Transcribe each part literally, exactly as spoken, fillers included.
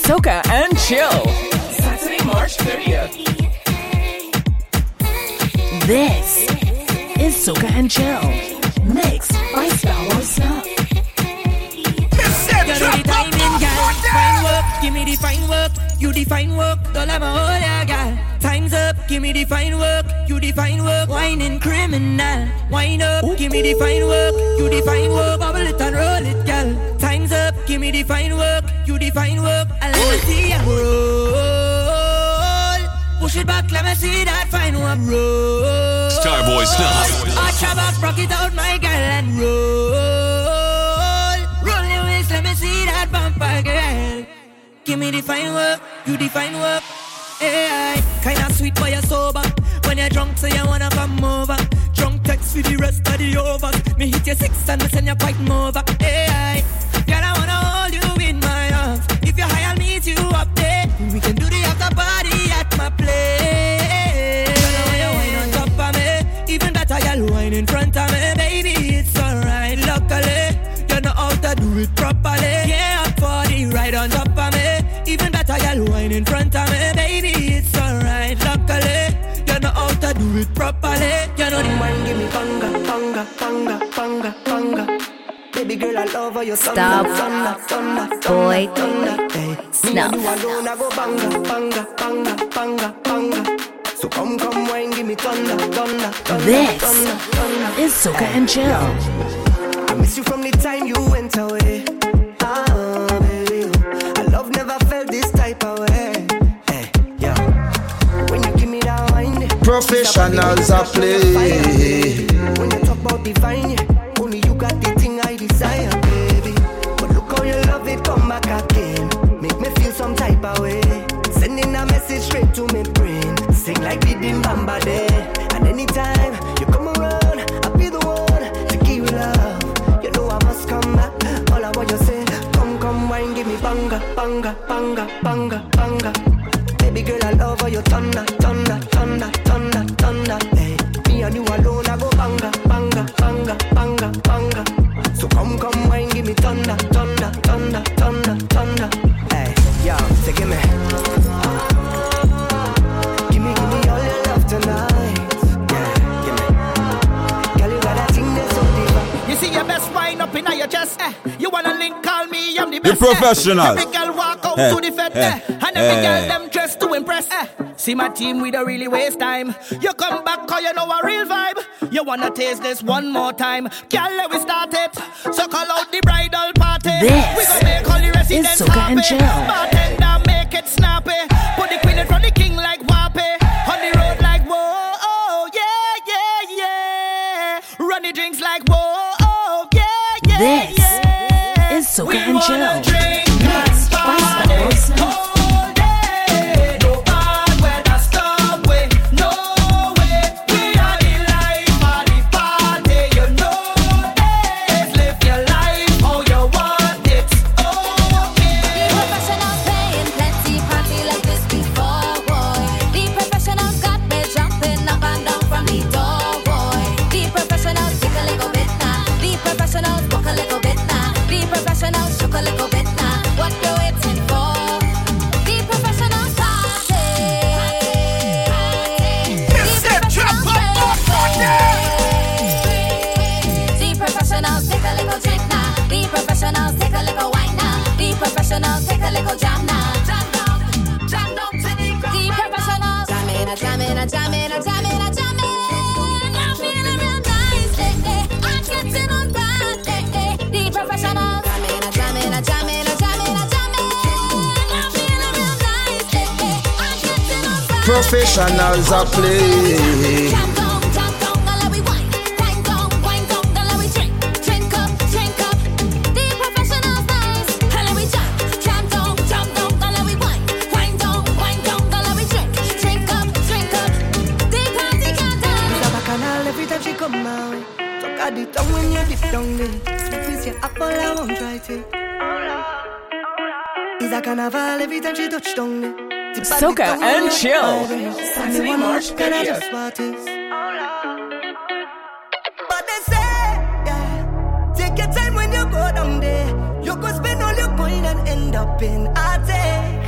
Soca and Chill. Saturday, March thirtieth. This is Soca and Chill. Mixed by Star Snap. You know the timing, girl. Fine work, give me the fine work. You define work, don't let my hold ya, girl. Time's up, give me the fine work. You define work, whining criminal. Wine up, give me the fine work. You define work, bubble it and roll it, girl. Time's up, give me the fine work. You define work, and let me see ya roll. Push it back, let me see that fine work roll. Starboy Snap. Arch your back, rock it out, my girl, and roll. Roll your waist, let me see that bumper, girl. Give me the fine work, you define work. Hey, kinda sweet but you're sober. When you're drunk, so you wanna come over. Drunk text for the rest of the overs. Me hit your six and me send you fighting over. Hey, girl, I wanna hold you in my arms. If you're high, I'll meet you up there. We can do the after party at my place. Girl, I wanna wine on top of me. Even better, girl, wine in front of me. Baby, it's alright, luckily. You know how to do it properly. Yeah, up for the ride on top of me. Even better, girl, wine in front of me. Baby, it's alright, luckily. You know how to do it properly. You know the wine, give me banga, banga, banga, banga, banga. Baby girl, I love how you Stop. thunder, thunder, Boy. thunder, hey. Snuff. Me and you alone, I go banga, banga, banga, banga, banga. So come, come, wine, give me thunder, thunder, thunder, This thunder, thunder. is Soca and Chill. I miss you from the time you went away. Ah, baby, I love never felt this type of way. Hey, yeah. When you give me that wine, professionals are play. when you talk about divine, yeah, only you got the thing I desire, baby. But look how you love it, come back again. Make me feel some type of way. Sending a message straight to my brain. Sing like we did Bamba Day. And anytime you come around, I'll be the one to give you love. You know I must come back. All I want you say, come, come, wine, give me banga, banga, banga, banga, banga. Baby girl, I love how you thunder, thunder, thunder, thunder, thunder. Hey, me and you alone, I go banga, banga, banga, banga, banga. So come, come, wine, give me thunder, thunder, thunder, thunder, thunder. Hey, yo, say give me, give me, give me all your love tonight. Yeah, give me. Girl, you got that thing that's so deep. You see your best wine up in your chest, eh? You wanna link, call me, I'm the best. The professional. Eh? Every girl walk out Eh, to the fed, eh, eh? And every eh. girl them dressed to impress, eh? See my team, we don't really waste time. You come back, cause you know a real vibe. You wanna taste this one more time. Girl, let we start it. So call out the bridal party. This we gon' make all the residents is Soca and happy. Chill. Bartender, make it snappy. Put the queen in front of the king like Wappy. On the road like whoa, oh, yeah, yeah, yeah. Run the drinks like whoa, oh, yeah, yeah, This yeah. is Soca We and wanna Chill. drink and party all day. No bad weather stop we, no way. We are the life of the party, you know this. Live your life how you want it, okay. Professionals playing plenty party like this before, boy. The professionals got me jumping up and down from the door, boy. The professionals take a little bit now. The professionals book a little bit now. The professionals shook a little bit now. What you waiting for? The professionals party. The professionals play. The professionals take a little drink now. The professionals take a little wine now. The professionals take a little jam now. Jam down, jam down to the ground. The professionals jamming, a jamming, a jamming, a jamming, a jamming. I'm feeling real nice, eh, eh. I'm getting on right, eh, eh. The professionals jamming, a jamming, a jamming, a jamming, a jamming. I'm feeling real nice, eh, eh. I'm getting on right. Professionals are play. Jam down, jam down, now let we wine. Wine down, wine down, now let we drink. Drink up, drink up. The professionals nice. Now let we jam. Jam down, jam down, now let we wine. Wine down, wine down, now let we drink. Drink up, drink up. The party got down. She's a bacchanal every time she come my way. Chuck at the tongue when you dip down there. Sweet is your apple, I won't try to. It's a carnival every time she touch down there. Tip at the Soca tongue and when you Chill. my way. Saturday, Anyone March can I thirtieth. just what is? But they say, yeah, take your time when you go down there. You go spend all your coin and end up in a day.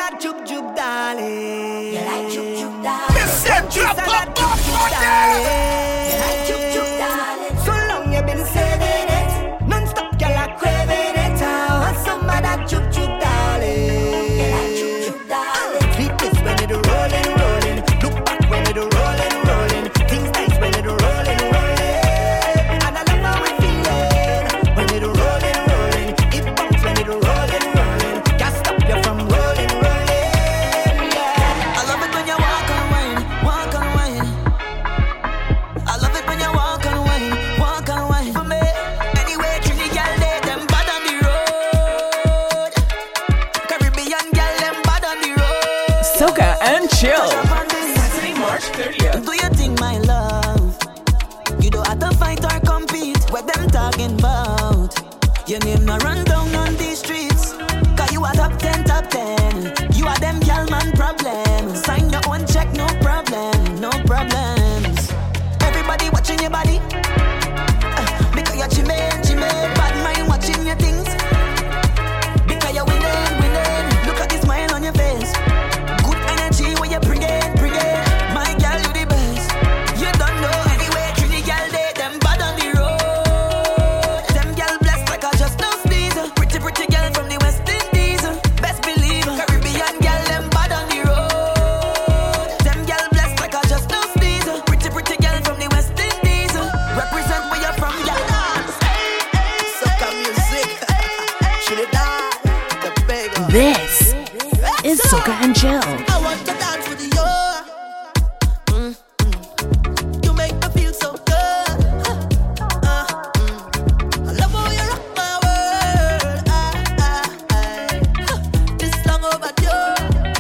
that juke juke darling. You like juke juke darling. Mister Drop up, juke juke darling. You like juke juke darling. So long you been saving it, non-stop girl I craving it. I want some of that juke juke darling. You like juke juke darling. Sweet is when it rolling, rolling. Look back when it rolling, rolling. Things nice when it rolling, rolling. And I love how it feeling when it rolling, rolling. It bumps when it rolling, rolling. Can't stop you from rolling, rolling. Yeah. I love it when you walk and wine, walk and wine. I love it when you walk and wine, walk and wine. For me, anyway, Trinity girl they them bad on the road. Caribbean girl them bad on the road. Soca and Chill. Saturday, March thirtieth. Do you think my love? You don't have to fight or compete. What them talking about? Your name no run down on these streets. Cause you are top ten, top ten. You are them girl man problem. Sign your own check, no problem, no problems. Everybody watching your body. Uh, because you're chimay, chimay. Bad mind watching your things. Because you're winning, winning. Look at the smile on your face. Good energy when you bring it, bring it. My girl, you the best. You don't know anyway. Trini girl, they them bad on the road. Them girl blessed like I just no sneeze. Pretty, pretty girl from the West Indies. Best believe Caribbean girl, them bad on the road. Them girl blessed like I just no sneeze. Pretty, pretty girl from the West Indies. Represent where you're from, girl. Soca music. Should it die? The beggar. This is Soca and Chill. I want to dance with you. Mm, mm. You make me feel so good. Uh, uh, mm. I love how you rock my world. Ah, ah, ah. This long overdue.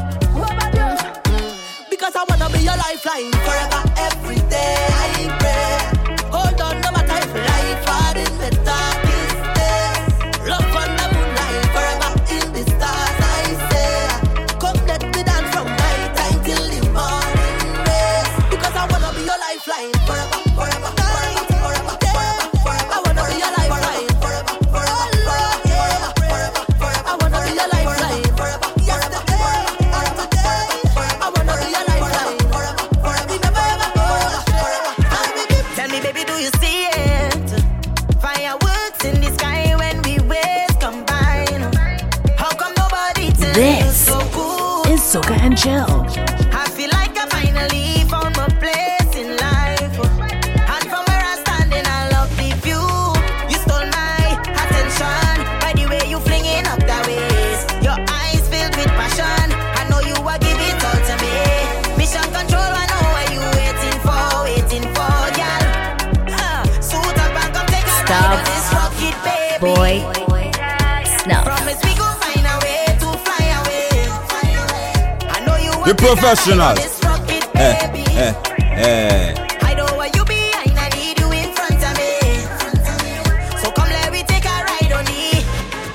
Mm, mm. Because I wanna be your lifeline forever, every day. I pray. Hold on, no matter if life hard in the darkest days. Love on the moonlight forever in the stars. I say, come let me dance from night time till the morning rays. Because I wanna be your lifeline forever, forever, forever, forever, forever, forever. I wanna be your lifeline forever, forever, forever, forever, forever. I wanna be your lifeline forever, forever, forever, forever. I wanna be your lifeline forever, forever, forever, forever, forever. Tell me, baby, do you see it? Fireworks in the sky when we ways combine. How come nobody tells me This so cool? is Soca and Chill. I feel like I finally found my place in life. And from where I'm standing, I love the view. You stole my attention by the way you flinging up that waist. Your eyes filled with passion. I know you are giving it all to me. Mission control, I know what you waiting for, waiting for, girl. Uh, suit up and come take a ride Stop. on this rocket, baby. Boy, snuff. Promise we gon' find a way to fly away. I know you want The to take a ride on professionals. this rocket, Eh, baby. eh, eh. I know where you behind, I need you in front of me. So come let me take a ride on it.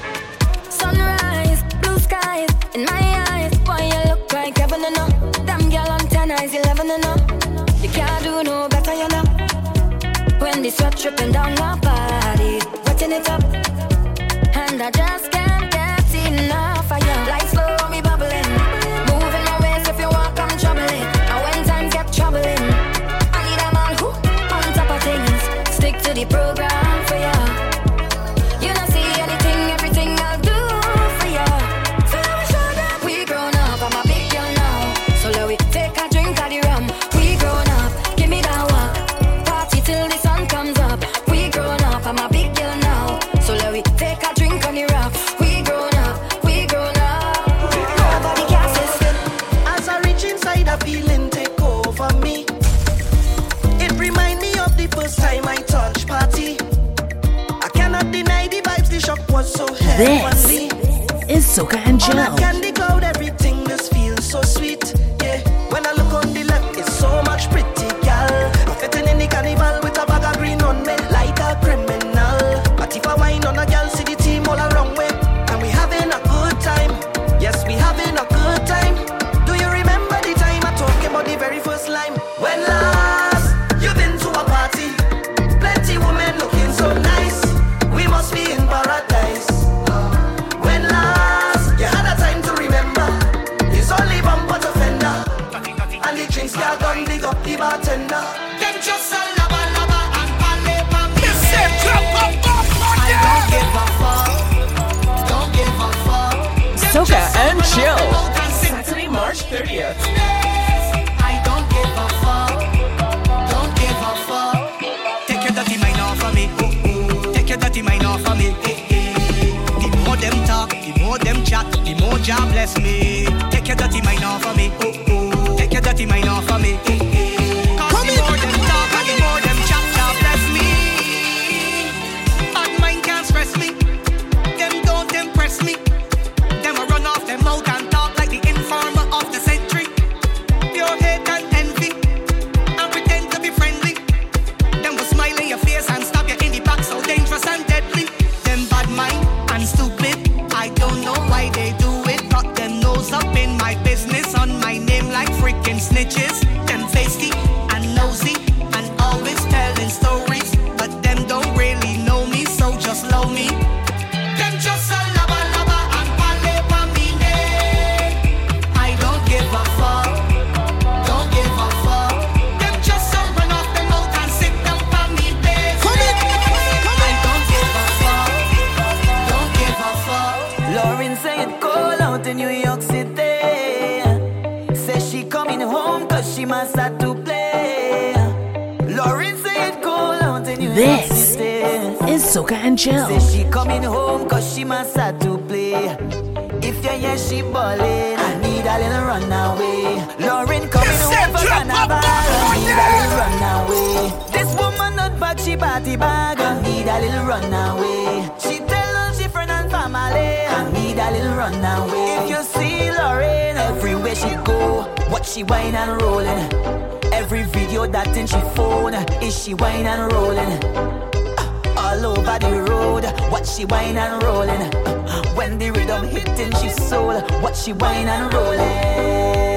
Sunrise, blue skies in my eyes. Boy, you look like heaven and up. Damn girl on ten eyes, eleven and up. You can't do no better, you know. When the sweat dripping down my body, wetting it up, and I just can't get enough of you. Lights slow, me bubbling, moving my waist. If you walk, I'm troubling. And when times get troubling, I need a man who on top of things. Stick to the program for ya. You don't see anything, everything I'll do for ya. So let me show that we grown up. I'm a big girl now, so let we take a drink of the rum. We grown up, give me that walk. Party till the sun comes up. We grown up, I'm a big girl now, so let we take a drink on the rock. We grown up, we grown up. Nobody can sit. As I reach inside, a feeling take over me. It remind me of the first time I touched party. I cannot deny the vibes, the shock was so heavenly. This is Soca and On a Chill. candy cloud, everything just feels so sweet. Yeah, when I look on the left, it's so much pretty gal. Fitting in the carnival with a bag of green on me, like a criminal. But if I wine on a gal, see the team all around way, and we having a good time. Yes, we having a good time. Do you remember the time I talking about the very first line? When last you been to a party, plenty women looking so nice. We must be in paradise. When last you had a time to serious. I don't give a fuck. Don't give a fuck. Take your dirty mind off of me. Take your dirty mind off of me. The more them talk, the more them chat, the more Jah bless me. Take your dirty mind off of me. Take your dirty mind off of me. Cause the more them talk and the more them chat, Jah bless me. Bad mind can't stress me. Them don't impress me. Them a run off them mouth and talk like the informer of the century. Pure hate and envy and pretend to be friendly. Them will smile in your face and stab you in the back, so dangerous and deadly. Them bad mind and stupid, I don't know why they do it. Got them nose up in my business, on my name like freaking snitches. Them feisty and nosy and always telling stories, but them don't really know me, so just love me. Them just a lava lava and pale for me name. I don't give a fuck. Don't give a fuck. Them just a run off the mouth and sit down for me bed. I don't give a fuck. Don't give a fuck. Lauren say it cold out in New York City. Says she coming home cause she must have to play. Lauren say it cold out in New York This City. is Soca and Chill. Say she coming home cause she must have to play. If you hear she ballin', I need a little runaway. Lauren coming home for carnival, I need a little runaway. This woman not bag, she party bag, I need a little runaway. She tell all she friend and family, I need a little runaway. If you see Lauren, everywhere she go, what she whine and rollin'. Every video that in she phone, is she whine and rollin'. All over the road, what she whine and rollin'. When the rhythm hitting she soul, what she whine and rollin'.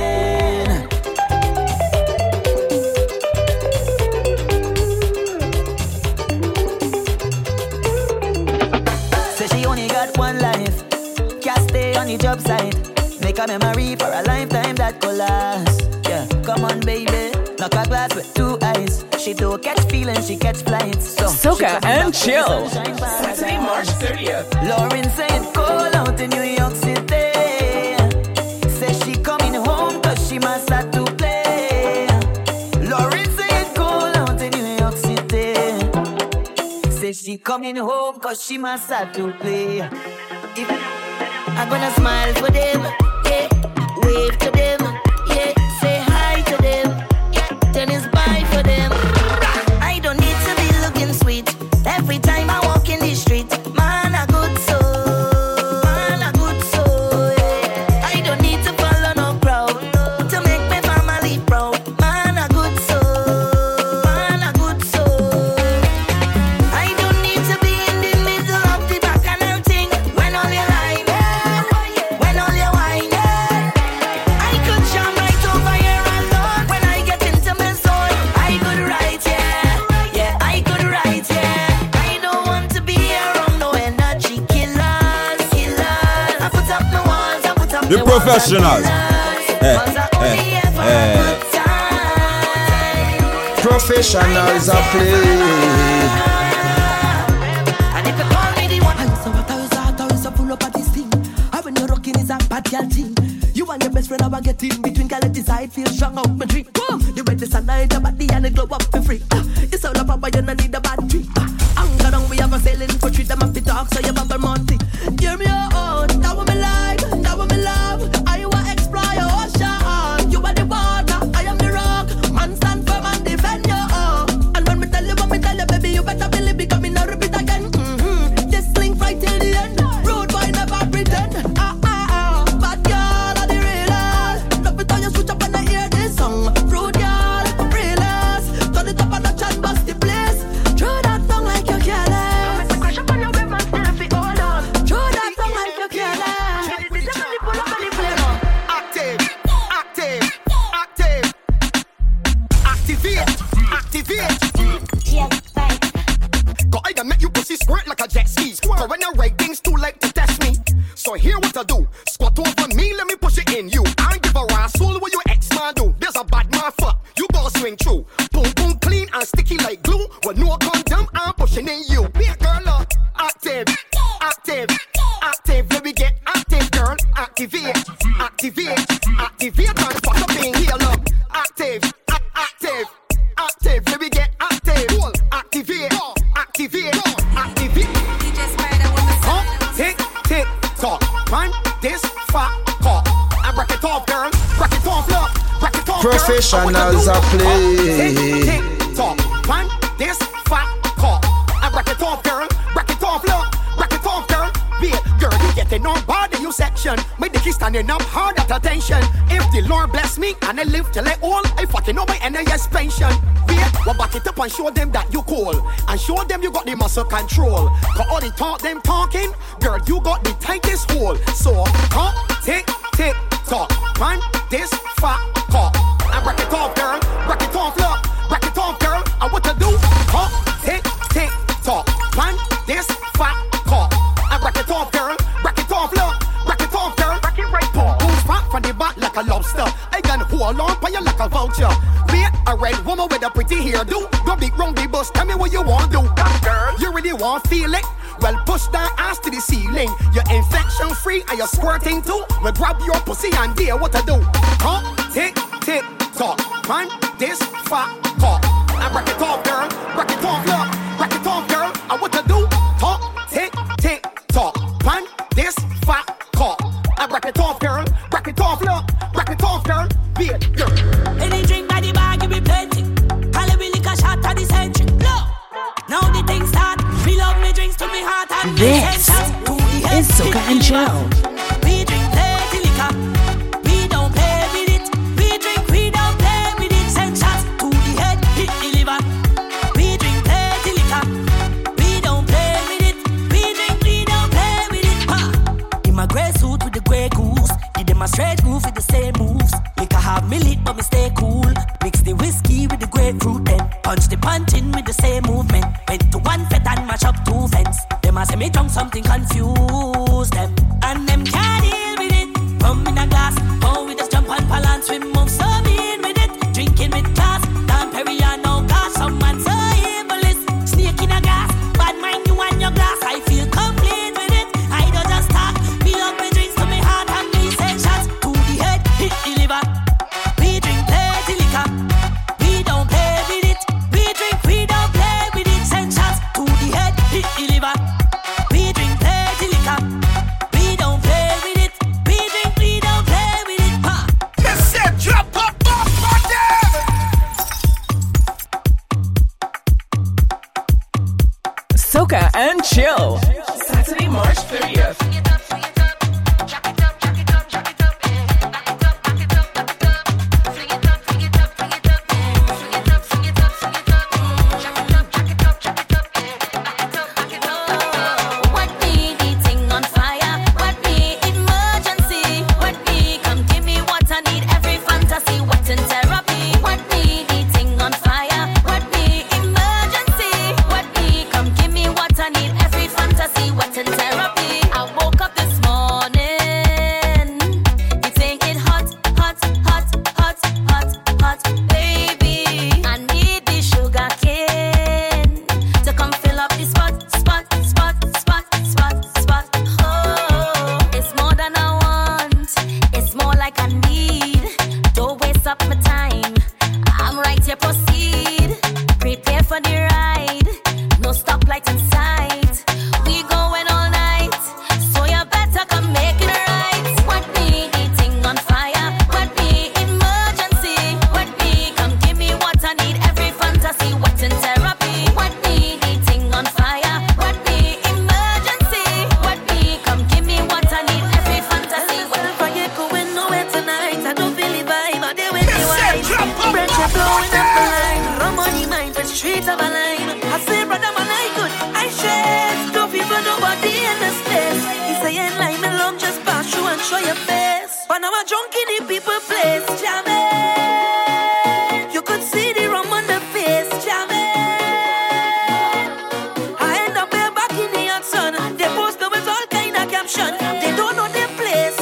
Say she only got one life, can't stay on the job site. Make a memory for a lifetime that could last. Yeah, come on baby, knock a glass with two eyes. She don't catch feelings, she catch flights. So Soca and Chill. Saturday, March thirtieth. Lauren say it cold out in New York City. Say she coming home cause she must have to play. Lauren say it cold out in New York City. Say she coming home cause she must have to play. If I'm gonna smile for them, yeah, wave to them, yeah, say hi to them, then it's bye for them. I don't need to be looking sweet every time I walk in the street. Man, a good soul, man, a good soul, yeah. I don't need to follow no crowd to make my family proud. Man, a good soul, man, a good soul. I don't need to be in the middle of the bacchanal thing when all your line, when all your wine, I could jump right over here alone when I get into my zone. I could write, yeah, yeah, I could write, yeah. I don't want to be around no energy killers, killers. I put up my walls, I put up The my walls, professionals. killers, Eh, 'cause I only eh, ever eh. have good time. Professionals are play. And if you call me the one, I so what I was out, I was so full up at this thing. I when you're rocking is a bad girl thing. You and your best friend are getting between girl and decide feel strong out my tree. Boom, you ready to sunlight your body and it glow up for free. Uh, it's all about but you don't need a battery. Uh, Anger down we have a sailing for treat them up the talk so you bubble monty. Hear me out, that what me like, that what me love. I want explore your ocean. You are the water, I am the rock. Man stand firm and defend your own. And when me tell you what me tell you, baby, you better believe it, come in and repeat again. Mm-hmm. This link right till the end. Rude boy never pretend. Ah ah ah, bad girl are the realest. Love it how you switch up when I hear this song. Rude girl, realest. Turn it up and a chat bust the place. Throw that tongue like you careless. Crash up on your web and still fi hold Activate and fuck up in here, look. Active, a- active, active. Let me get active. Activate, activate, activate. Come, tick, tick, tock. Man, this fat cock. And break it off, girl. Break it off, look. Break it off, girl. Professionals are play. Tick, tick, tock. Man, this fat cock. And break it off, girl. Break it off, look. Break it off, girl. Wait, girl, you getting on body, you section. My dick is standing up hard at attention. If the Lord bless me and I live till I old, I fucking know my N I S pension. Wait, well back it up and show them that you cool. And show them you got the muscle control. Cause all the talk them talking, girl, you got the tightest hole. So, come, tick, tick, tock. Man, this fat cock. And break it off, girl. Break it off, look. Break it off, girl. And what to do? Come, tick, tick, tock. Man, this fat cock. And break it off, girl. Break it off, look. Break it off, girl. Break it right off. Who's fat from the back like a lobster? I can hold on for you like a vulture. Wait, a red woman with a pretty hairdo. Go big round the bus. Tell me what you want to do. Girl, you really want feel it? Well, push that ass to the ceiling. You're infection free and you're squirting too. Well, grab your pussy and dear what to do. Huh? Tick, tick, tock. Man, this fat cock. And break it off, girl. Break it off, look. Break it off, girl. And what to do? Huh? Tick, tick, tock. Man, this fat cock. And break it off, girl. Break it off, look. Break it off, girl. Be it, girl. Any drink by the bar, give me plenty. Call it liquor shot at the century. Look, now the thing start. We love me drinks to me heart and This is Soca and Chill. We drink plenty liquor. We don't play with it. We drink, we don't play with it. Send shots to the head, hit the liver. We drink plenty liquor. We don't play with it. We drink, we don't play with it. Ha! In my grey suit with the grey goose. Give them a straight move with the same moves. Liquor have me lit but me stay cool. Mix the whiskey with the grapefruit then punch the punch in with the same movement. Went to one fet and mash up two fence. Them a say me drunk something confuse them. And them can't deal with it. Rum in a glass, go with the jump and balance. We move so mean with it. Drinking with class, Dan Perry and no gas. Some man so evilist, snake in a glass. Bad mind you and your glass. I feel complete with it. I don't just talk. Me up with drinks to me heart and me send shots to the head, hit the liver. We drink plenty liquor. We don't play with it. We drink, we don't play with it. Send shots to the head, hit the liver. We drink plenty liquor. We don't play with it. We drink, we don't play with it. Ha! Let's say drop up, up, up there. Soca and Chill. Saturday, March thirtieth. What be the thing on fire? What be emergency? What be come give me what I need? Every fantasy, what's in therapy? What be the thing on fire? What be emergency? What be come give me what I need? Every fantasy, what's in therapy? I woke up this morning. You think it hot, hot, hot, hot, hot, hot, baby. I need the sugar cane to come fill up the spot, spot, spot, spot, spot, spot. Oh, it's more than I want. It's more like I need. Don't waste up my time. I'm right here, proceed. Prepare for the ride. No stoplight in sight. We going all night. So you better come make it right. What be the thing on fire? What be emergency? What be come give me what I need? Every fantasy, what's in therapy? What be the thing on fire? What be emergency? What be come give me what I need? Every fantasy. Well, for you going nowhere tonight. I don't feel the vibe. I do with the wine. Pressure blowing up the line. Rum on the mind for streets of a line. I say, brother, man, I good. I share. Don't people nobody in this place. He saying like me long just pass through and show your face. But now I'm drunk in the people place. Jamming. You could see the rum on the face. Jamming. I end up here back in the hot sun. They post me with all kind of caption. They don't know their place.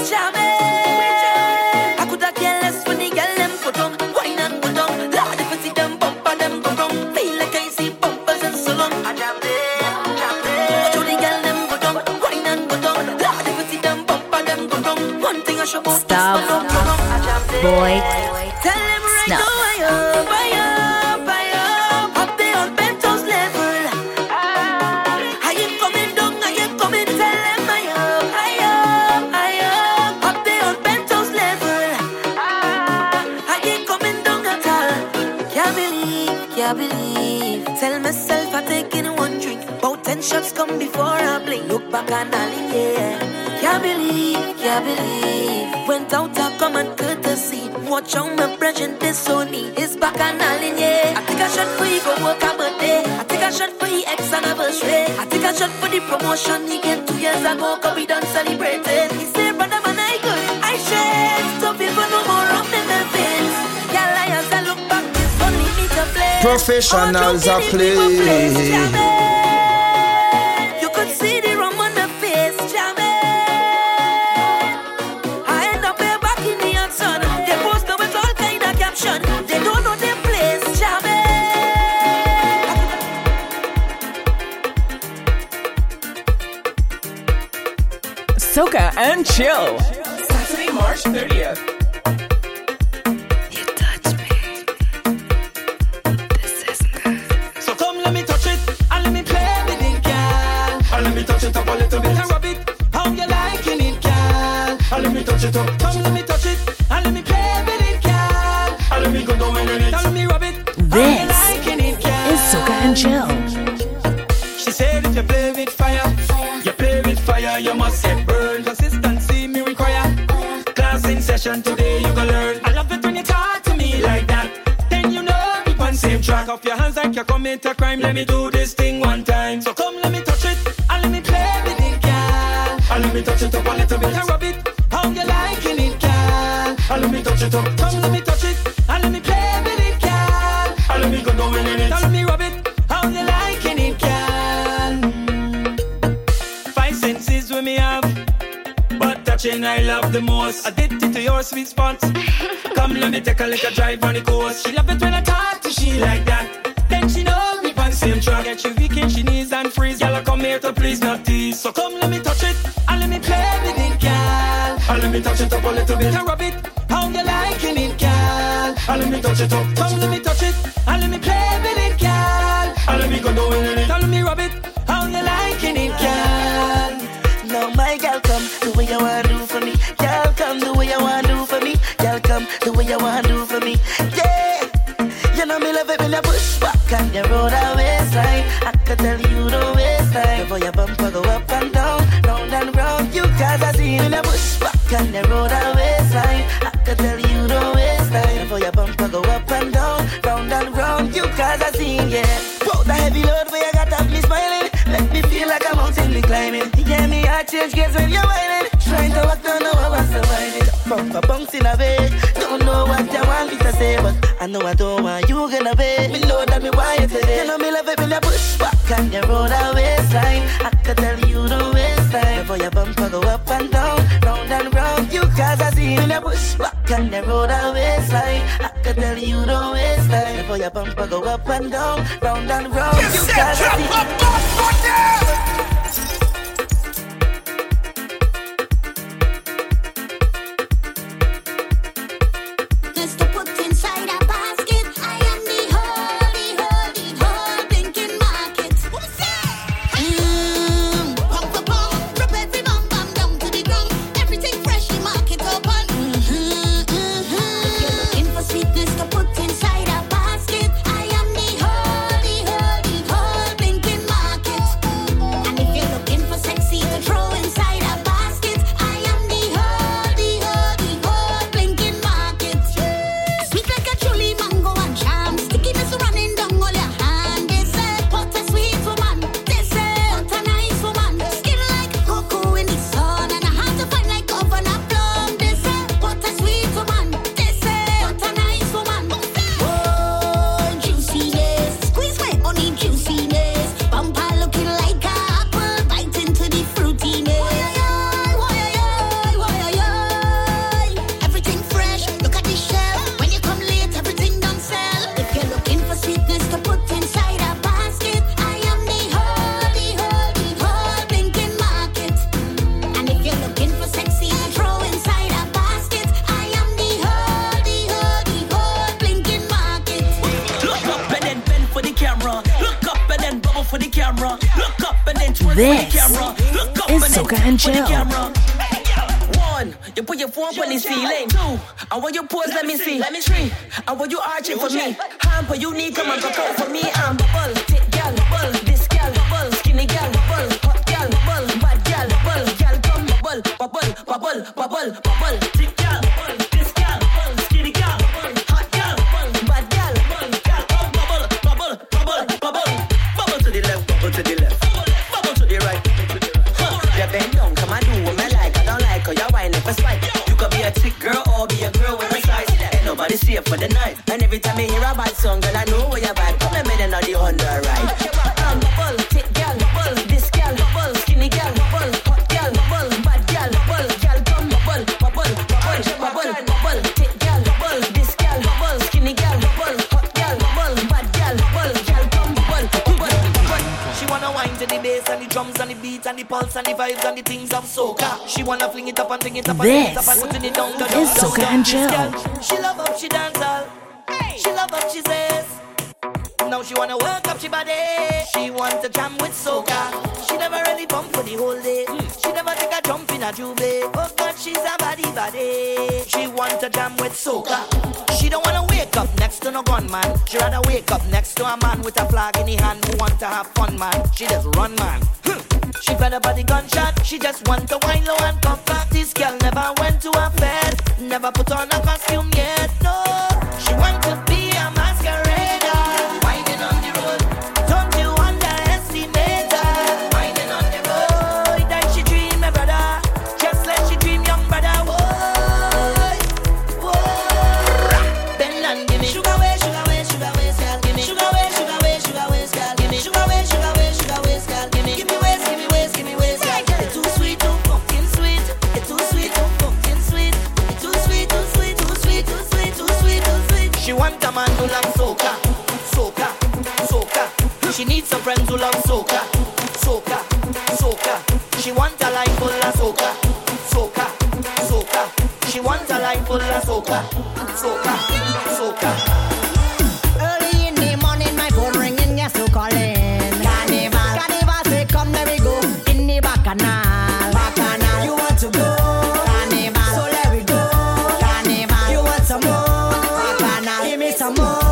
Jamming. I could have cared less when the girl them put on. Wine and put on. Lord, if I see them bumper, them go wrong. Feel like I see bumpers and so long. I jam them, jam them. Show the girl them go down. Wine and go down. Lord, if I see them bumper, them go wrong. One thing I should Stop. boy. Tell them right Snuff. now, I up, I up, I up, up there on Bento's level. I ain't coming down, I ain't coming. Tell them I up, I up, I up, up there on Bento's level. I ain't coming down at all. Can't believe, can't believe. Tell myself I'm taking one drink. About ten shots come before I blink. Look back and all in yeah. Can't believe, can't believe. Went out to come and courtesy. Watch out my brethren, this so neat. It's back and all in yeah. I take a shot for you, go work a birthday. I take a shot for the ex anniversary. I take a shot for the promotion he get two years ago, cause we done celebrated. He say, brother man, I good, I share. So people no more rum in the veins. Yeah, lions, I look back, this only me to play. Professionals are play. You could see the rum on the face, jamming. I end up here back in the sun. They post up with all kind of caption. They don't know their place, jamming. Soca and chill. Saturday, March thirtieth. You touch me. This is good. So come let me touch it and let me play with it, girl. And let me touch it up a little bit and rub it how you liking it, girl. And let me touch it up. Come let me touch it and let me play with it, girl. And let me go down in it. And let me rub it how you This liking it, girl. is Soca and chill. She said if you play with fire, you play with fire, you must get burned. Consistency me require. Class in session today, you go learn. I love it when you talk to me like that. Then you know we on same track. Off your hands like you commit a crime. Let me do this thing one time. So come let me touch it and let me play with it, girl. And let me touch it up a little bit and rub it how you liking it, girl. And let me touch it up. Come let me touch it and let me play with it, girl. And let me go down in it. And let me rub it how you liking it, girl. Five senses with me have, but touching I love the most. Addicted to your sweet spot. Come let me take a little drive on the coast. She love it when I talk to she like that. Then she know we on same track. Get you weak in she knees and freeze. Girl, I come here to please not tease. So come let me touch it and let me play with it, girl. And let me touch it up a little bit and rub it how you liking it, girl. And let me touch it up. Come let me touch it and let me play with it, girl. And let me go down in it. And let me rub it how you liking it, girl. Now my girl come the way you wanna do for me. Girl come the way you wanna do for me. Girl come the way you wanna do for me. Yeah, you know me love it when you push back and you roll that waistline. I can tell you the waistline. Before your bumper go up and down, round and round. You cause I see when you push back and you roll that waistline. I can tell you the waistline. Before your bumper go up and down, round and round. You cause I see, yeah. Put the heavy load where you got to me smiling. Make me feel like a mountain me climbing. Yeah, me heart change gears when you're whining. Trying to walk down, know I was surviving. Bumper bunks in a way. Don't know what you want me to say, but I know I don't want you gonna be. Me know that me want you today. You know me love it when you push back and you roll that waistline. I can tell you the waistline. Before your bumper go up and down, round and round. You cause I see when you push back and you roll that waistline. I can tell you the waistline. Before your bumper go up and down, round and round. You cause I see. I This is Soca and Chill. One, you put your phone on the ceiling. Two, I want you pose, let me see. Let me three, I want you arching for me. Hand for you need, come and rock out for me. I'm bubble, thick gal, bubble, this gal, bubble, skinny gal, bubble, hot gal, bubble, bad gal, bubble, gal, come bubble, bubble, bubble, bubble, bubble, thick gal, bubble, this gal, bubble, skinny gal, bubble, hot gal, bubble, bad gal, bubble, gal, come bubble, bubble, bubble, bubble, bubble to the left, bubble to the left, bubble to the right. You bend down, come and do what I like. I don't like how you whine up a spike. You could be a chick girl or be a girl with a size. Ain't nobody safe for the night. And every time I hear a bad song, girl, I know where you vibe. Come and make it on the Honda ride. I'm bubble, thick gal, bubble, this gal, bubble, skinny gal, bubble, hot gal, bubble, bad gal, bubble, gal, come bubble, bubble, bubble, bubble, bubble, thick gal, bubble, this gal, bubble, skinny gal, bubble, hot gal, bubble, bad gal, bubble, gal, come bubble, bubble, bubble. She wanna wine to the bass and the drums and the beat and the pulse and the vibes and the things of soca. She wanna fling it up and fling it up and fling it up and put it down, down, down, is Soca and Chill. She love how she dance all. She love how she says. Now she wanna work up she body. She want to jam with soca. She never really bump for the whole day. She never take a jump in a juve. Oh God, she's a body body. She want to jam with soca. She don't wanna wake up next to no gunman. She rather wake up next to a man with a flag in the hand who want to have fun, man. She just run, man. She fed up by the gunshot. She just want to wine low and come back. This girl never went to a bed. Never put on a costume yet, no. She want to be a masquerader. Whining on the road. Don't you underestimate her. Whining on the road. That she dream, my brother. Just let she dream, young brother. Whoa, whoa. Bend and give me sugar way, sugar way, sugar way, girl. Give me sugar way, sugar way, sugar way, girl. Give me sugar way, sugar way, sugar way, girl. Give me, give me waist, give me waist, give me waist, girl. It's too sweet, too pumpkin sweet. It's too sweet, too pumpkin sweet. It's too sweet, too sweet, too sweet, too sweet, too sweet, too sweet. She want a man who love soca, soca, soca. She needs some friends who love soca, soca, soca. She want a life full of soca, soca, soca. She want a life full of soca, soca, soca. Early in the morning, my phone ringing, guess who calling? Carnival, Carnival, say come, there we go. In the bacchanal, bacchanal. You want to go? Carnival, so let we go. Carnival, you want some more? Bacchanal, give me some more.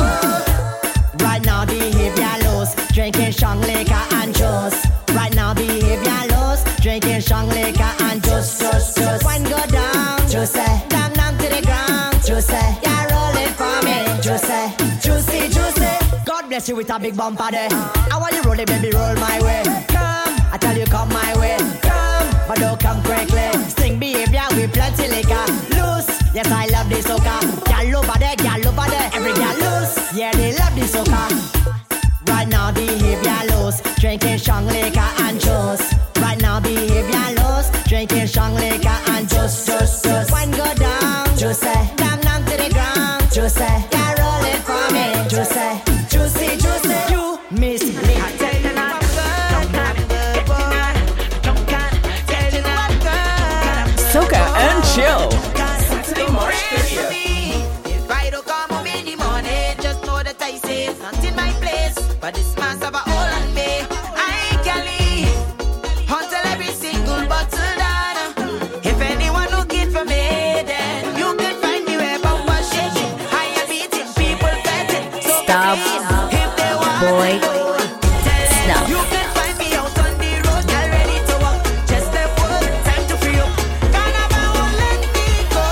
Right now, behavior lows, drinking strong liquor and juice. Right now, behavior lows, drinking strong liquor and juice, juice, juice. Wine go down, juice, down, down to the ground, juice. Yeah, roll it for me, juicy, juicy, juicy. God bless you with a big bumper there. I want you roll it, baby, roll my way. Come, I tell you, come my way. Come, but don't come quickly. Sting behavior with plenty liquor. Loose, yes, I love this soca. Girl over there, girl over there. Every girl loose, yeah, they love this soca. Right now, behavior loose, drinking strong liquor and juice. Right now, behavior loose, drinking strong liquor and juice, juice, juice. Wine go down, juicy, down, down to the ground, juicy. Yeah, roll it for me, juicy, juicy, juicy. You miss me. I tell you not good, not good, boy. Don't cut, tell you not good. Soca and Chill. Saturday, March thirtieth. If I don't come home in the morning, just know that I say it's not in my place. But this man's have a hold on me. I can leave until every single bottle down. If anyone looking for me, then you can find me where I'm shaking. I am beating people betting. So Stop. if they want Boy. to go, tell them Stop. you can find me out on the road, girl, ready to walk. Just step forward, time to free up. Carnival won't let me go.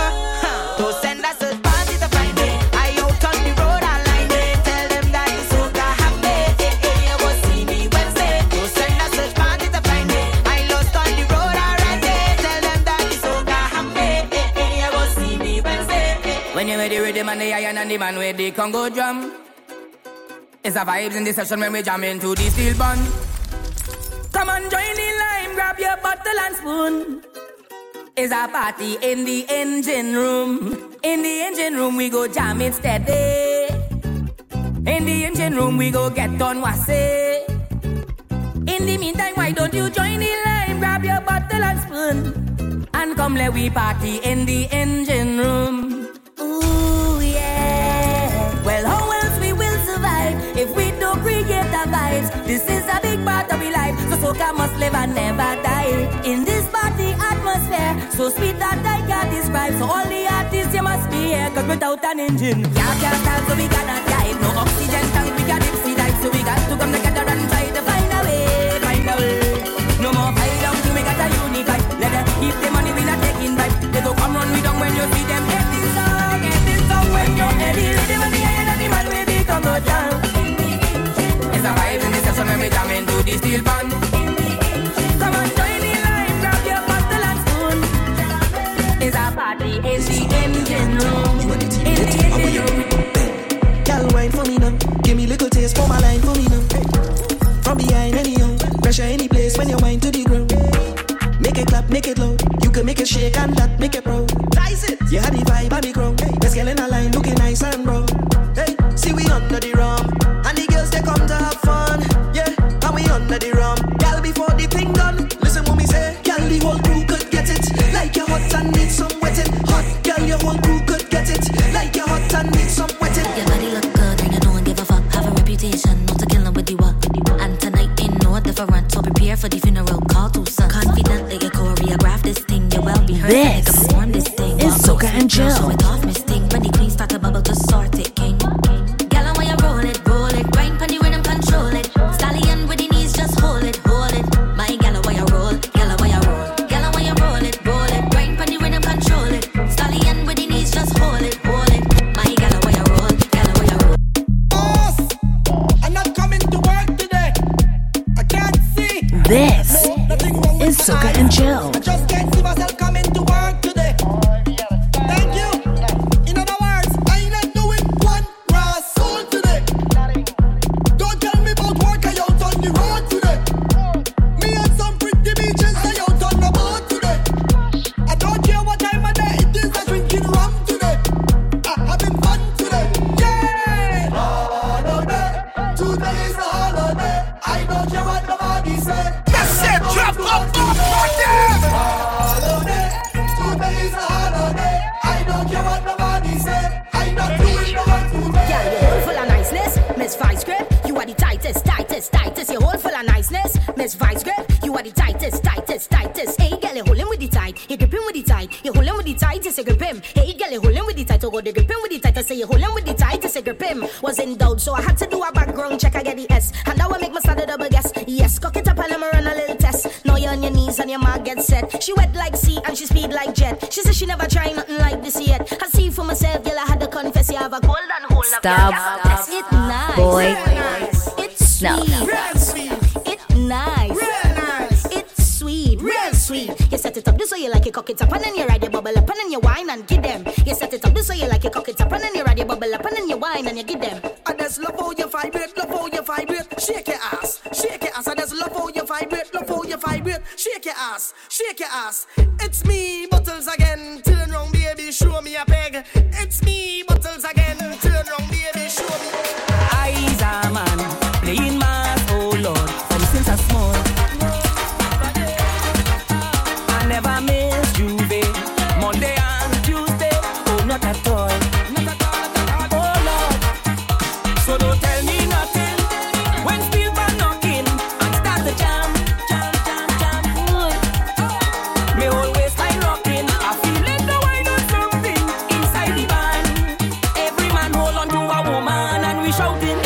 Don't send us a party to find me. I out on the road, I line it. Tell them that it's soca happy. Eh, eh, you will see me Wednesday. Don't send us a party to find me. I lost on the road, I ride it. Tell them that it's soca happy. Eh, eh, you will see me Wednesday. When you with the rhythm and the iron and the man with the Congo drum, it's a vibes in the session when we jam into the steel bun. Come on, join the line, grab your bottle and spoon. It's a party in the engine room. In the engine room we go jam it steady. In the engine room we go get on wassy. In the meantime, why don't you join the line, grab your bottle and spoon, and come let we party in the engine room. Ooh yeah. Well, how else we will survive if we don't create the vibes? This is a big part of our life. So so So sweet that I can't describe. So all the artists you must be here, cause without an engine, yeah, can't start, so we cannot drive. No oxygen tank, we can dipsy dive. So we got to come together and try to find a way, find a way. No more fight down till we got a unify. Let them keep the money, we not taking back. They go come run me down when you see them getting song, getting song. When you're heavy with the money and the man will be come go down. It's a vibe in the session when we jam into the steel band. Come on, join the line, grab your bottle and spoon. It's a party in the engine room. In the engine room. Girl, wine for me now. Give me little taste for my line for me now. From behind anyhow, pressure any place when you wine to the ground. Make it clap, make it loud. You can make it shake and that make it proud. Rise it. You had the vibe on the ground. Hey, let's get in a line looking nice and brown. Hey, see we under the rum. And the girls they come to have fun. Yeah, and we under the rum. Girl before the thing done. Listen what me say. Girl the whole crew could get it. Like you're hot and need some wetting. Hot girl your whole crew could get it. Like you're hot and need some wetting. Your body look good and you don't give a fuck. Have a reputation not to kill them with the work. And tonight ain't no different. So prepare for the funeral. Call to son. Confident that you choreograph this thing. You well be heard. This perform this thing. is Soca and Jill. Show it off, Miss Thing. When the queen start to bubble, just sort it, king. Girl, when you roll it, roll it. Grind pon the rhythm, control it. Stallion with the knees, just hold it, hold it. My gal, when you roll, gal, when you roll. Gal, when you roll it, roll it. Grind pon the rhythm, control it. Stallion with the knees, just hold it, hold it. My gal, when you roll, gal, when you roll. Boss, I'm not coming to work today. I can't see. This is Soca and Jill. I just can't see myself coming to work today. Thank you. In other words, I ain't not doing one grass soul today. Don't tell me about work, I out on the road today. Me and some pretty beaches, I out on the boat today. I don't care what time of day it is, I drinking rum today. I having fun today. Yeah! Holiday, today is a holiday. I don't care what nobody say. That's it, drop up, up, Holiday, today is a holiday. I don't care what nobody say. I'm not doing no one today. Yeah, you hold full of niceness, Miss Vice Grip. You are the tightest, tightest, tightest. You hold full of niceness, Miss Vice Grip. You are the tightest, tightest, tightest. Hey, girl, you hold him with the tight. You grip him with the tight. You hold him with the tight. You say grip him. Hey, girl, you hold him with the tight. Oh, go, they grip him with the tight. I say you hold him with the tight. You say grip him. Was in doubt, so I had to do a background check. I get the S, and that will make me start a double guess. Yes, cock it up and let me run a little test. Now you're on your knees and your mark gets set. She wet like sea and she speed like jet. She says she never tried nothing like this yet. I see for myself, girl, I had to confess. You have a cold and hold up. Stop. Yes, it's nice. Boy. Nice. It's No. sweet. Real sweet, It's nice. real nice, It's sweet. real sweet. You set it up this way you like it, cock it up and then you ride your bubble up and then you wine and give them. You set it up this way you like it, cock it up and then you ride your bubble up and then you wine and you give them. I just love how you vibrate, love how you vibrate. Shake your ass, shake your ass. I just love how you vibrate, love how you vibrate. Shake your ass, shake your ass. It's me, Bottles again. Turn round, baby, show me a peg. It's me, Bottles again. Turn round, baby, show me. I's a man, playing mass, oh Lord, from since I small. I never miss Juve, Monday and Tuesday, oh not at all. Oh Lord, so don't tell me nothing when steel band knocking and start the jam, jam, jam, jam. Ooh. Me always like rocking, I feel like the wine or something inside the band. Every man hold on to a woman and we shouting.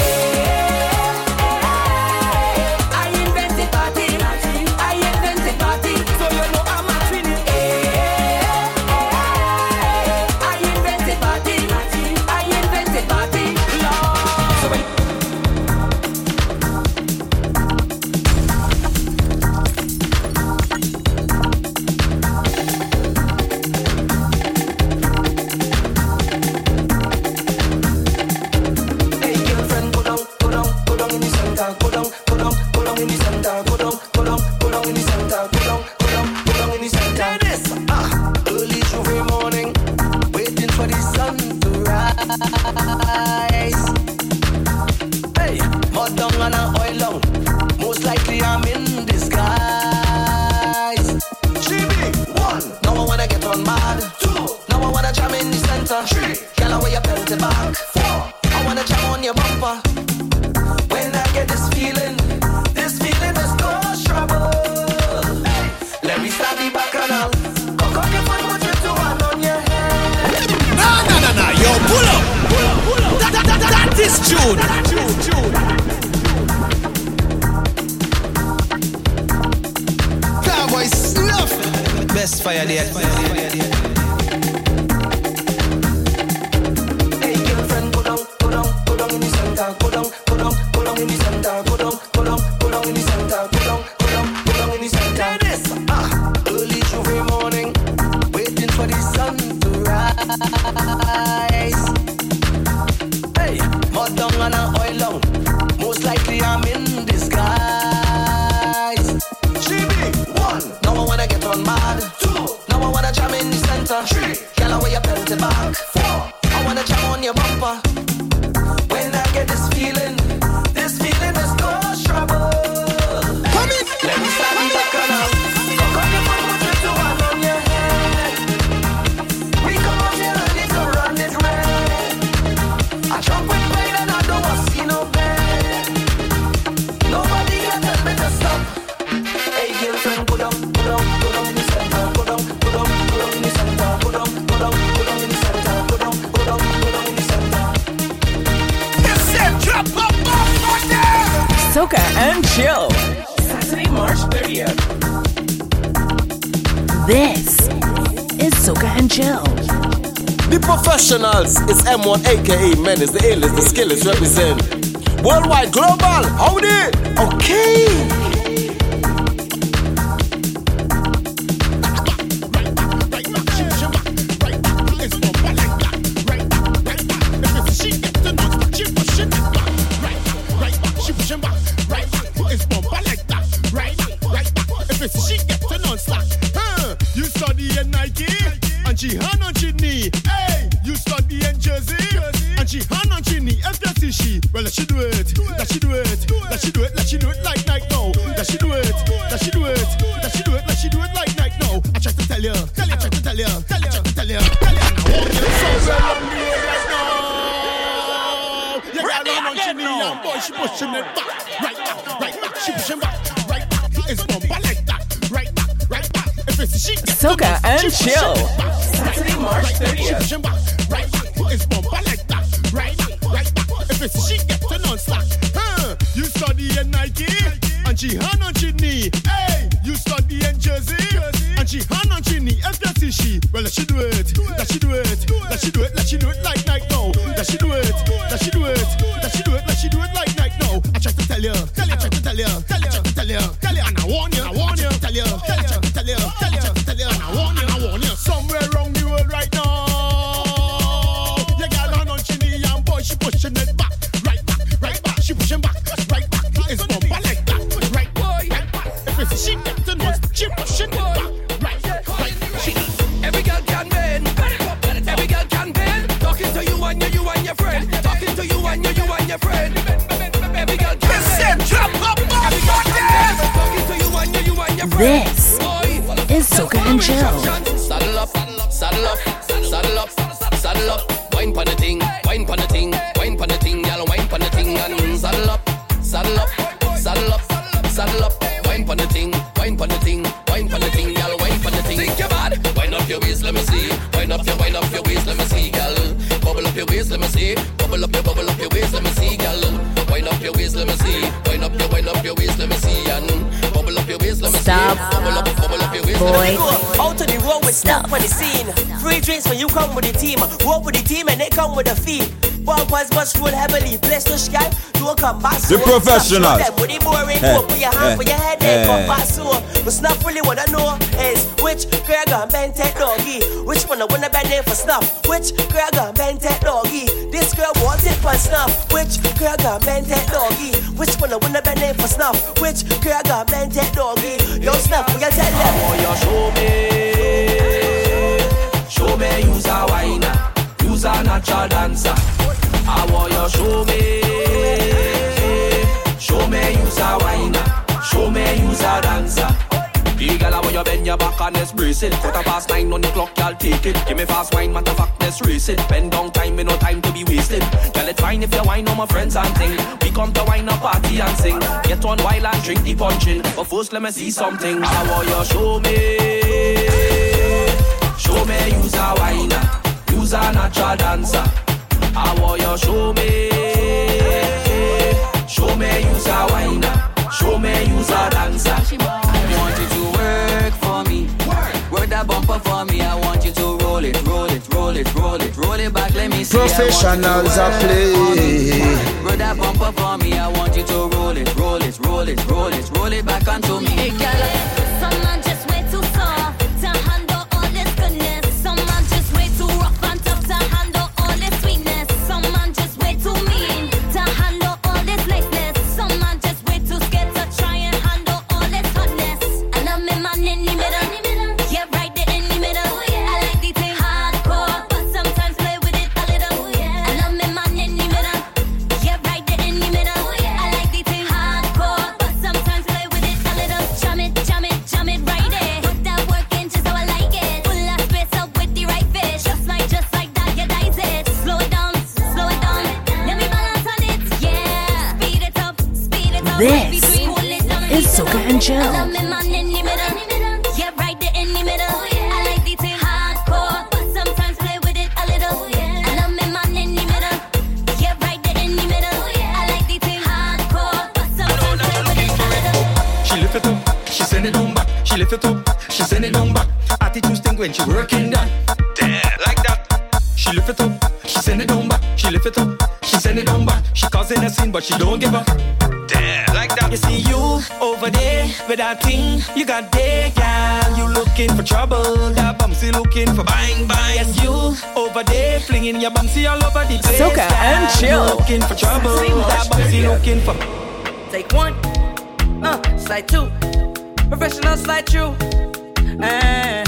Let me start the bacchanal. Cock up your June, June, June. Cowboy snuff. Best fire there. Hey girlfriend, go down, go down, go down in the center. Go down, go down, go down in the center. Go down, go down, go down in the center. Go down, go down, go down in the center. Ah, early Tuesday morning, waiting for the sun to rise. Hey, mud down and an oil down. Most likely I'm in disguise. She be one. Now I wanna get on mad. Two. Now I wanna jam in the center. Three. Girl, away your belt back. Four. I wanna jam on your bumper. When I get this feeling, this feeling is cause trouble. Come in. Let me start the back now. Fuck on your foot, put it to one on your head. We come out here and need to run it red. I jump with pride and I don't want to see no bed. Nobody can tell me to stop. Hey girlfriend, go down, go down, go down in the center. Go down, go down, go down in the center. Go down, go down, go down in the center. Go down, go down, go down in the center. Yes, sir, drop up, up, up there. Soca and Chill. Saturday, March thirtieth. This is Soca and Chill. The professionals is M one aka Menace, the A-list, the skillers represent worldwide, global, howdy, okay. You study in Nike and she hand on she knee. Hey, you study in Jersey and she hand on she knee. If that is she, well let she do it, let she do it, let she do it, let she do it like night now. Let she do it, let she do it, let she do it, let she do it like night now. I try to tell you, tell you, I try to tell you, tell you, I try to tell you, tell you. And I want you so well on me right now. You got her on she knee and boy she pushing it back, right back, right back, she pushing back, right back. It's bumper like that, right back, right back. Soca and Chill. Saturday, March thirtieth. Right back, it's bumper like that. Right back, right back. If it's she get to non-slack. Huh? You study in Nike and she hand on she knee. Hey, you study in Jersey and she hand on she knee. If that is she, well let she do it, let she do it, let she do it, let she do it like night now. Let she do it, let she do it, let she do it, let she do it like night now. I try to tell you, tell you, I try to tell you, tell you, I try to tell you, tell you, and I warn you, I warn you, tell you, tell you, I try to tell you, tell you, tell you, and I warn you, I warn you. Somewhere around the world right now, you got her on she knee and boy she pushing it back, right back, right back, she pushing back, right back. It's bumper like that, right boy, right back. If it's she get to know, she pushing it back, right, right. She every girl can bend, every girl can bend. Talking to you and you, you and your friend. Talking to you and you, you and your friend. Every girl can bend. Every girl can bend. Talking to you and you, you and your friend. This is Soca and Chill. Saddle up, saddle up, saddle up, saddle up. Wine pon the thing, wine pon the thing, wine pon the thing, y'all wine pon the thing and saddle up, saddle up, saddle up, saddle up. Wine pon the thing, wine pon the thing, wine pon the thing, y'all wine pon the thing. Think you're bad? Wind up your waist, let me see. Wind up your, wind up your waist, let me see, girl. Bubble up your waist, let me see. Bubble up your, bubble up your waist, let me see, girl. Wind up your waist, let me see. Wind up your, wind up your waist, let me see, and bubble up your waist, let me see. Stop. Bubble up, bubble up your waist, let me see. Out to the road with stuff on the scene. Free drinks when you come with the team. Walk with the team and they come with the fee. Bumpers must roll heavily. Place to sky. Don't come back The professionals. Body boring. Hey, Put your hand hey, for your head. hey. Then come back so. But snuff really wanna know is which girl got bent head doggy. Which one I wanna bend it for snuff? Which girl got bent head doggy? This girl wants it for snuff. Which girl got bent head doggy? Which one I wanna bend it for snuff? Which girl got bent head doggy? Yo snuff, will you tell them? Oh, you show me, show me use a whiner, use a natural dancer. I want you show me, show me use a whiner, show me use a dancer. The girl I want you bend your back and let's brace it. Quarter past nine on the clock, y'all take it. Give me fast wine, matter of fact, let's race it. Bend down time, me no time to be wasted. Girl, it's fine if you wine on my friends and thing. We come to wine a party and sing. Get on while and drink the punching. But first let me see something. I want you show me, show me use a whiner, use a natural dancer. I want you show me, for me. I want you to roll it, roll it, roll it, roll it, roll it back. Let me see. Professionals are play. Roll that bumper for me. I want you to roll it, roll it, roll it, roll it, roll it back onto me. Hey, girl. Some man just way too soft to handle all this goodness. Some man just way too rough and tough to handle all this sweetness. Some man just way too mean to handle all this niceness. Some man just way too scared to try and handle all this hotness. And I'm in man in the middle. Yeah, right there in the middle. I like the thing hardcore, but sometimes play with it a little. And I'm in man in the middle. Yeah, right there in the middle. I like the thing hardcore, but sometimes play with it a little. Jam it, jam it, jam it right there. Put that work in just how I like it. Pull that space up with the right fish. Just like, just like that, you dice it. Slow it down, slow it down. Let me balance on it, yeah. Speed it up, speed it up. This is Soca and Chill. And I'm in man in the middle. Yeah, right there in the middle. I like the thing hardcore, but sometimes play with it a little. And I'm in man in the middle. Yeah, right there in the middle. I like the thing hardcore, but sometimes play with it a little. She lift it up, she send it on back. She lift it up, she send it on back. Attitude stink when she working that. Damn, like that. She lift it up, she send it on back. She lift it up, she send it on back. She causing a scene, but she don't give up. Damn, like that. You see you over there with that thing you got there, girl. You looking for trouble, that bumsy looking for bang bang. Yes, you over there flinging your bumsy all over the place. Soca and girl. Chill. You looking for trouble, that bumsy looking for. Take one, uh, slide two, professional slide through. Uh,